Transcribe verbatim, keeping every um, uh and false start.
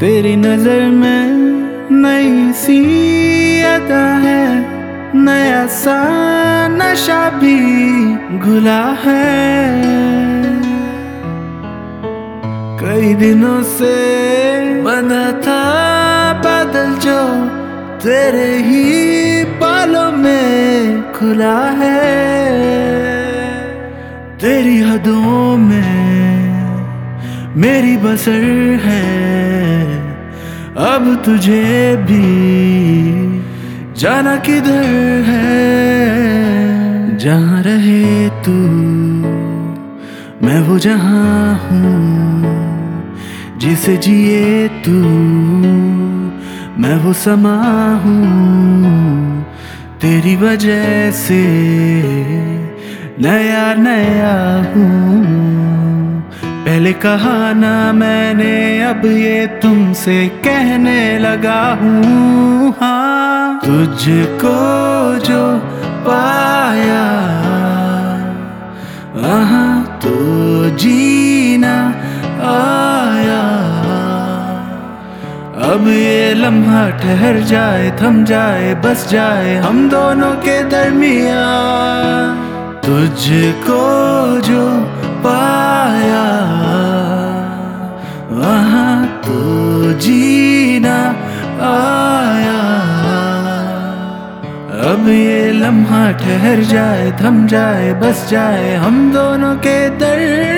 तेरी नजर में नई सी अदा है, नया सा नशा भी घुला है। कई दिनों से बंधा था बादल जो तेरे ही बालों में खुला है। तेरी हदों में मेरी बसर है, अब तुझे भी जाना किधर है। जहाँ रहे तू मैं वो जहाँ हूँ, जिसे जिए तू मैं वो समा हूँ। तेरी वजह से नया नया हूँ। पहले कहा ना मैंने, अब ये तुमसे कहने लगा हूँ। हाँ, तुझको जो पाया वहाँ तो जीना आया। अब ये लम्हा ठहर जाए, थम जाए, बस जाए हम दोनों के दरमिया। तुझको जो पाया वहाँ तो जीना आया। अब ये लम्हा ठहर जाए, थम जाए, बस जाए हम दोनों के दर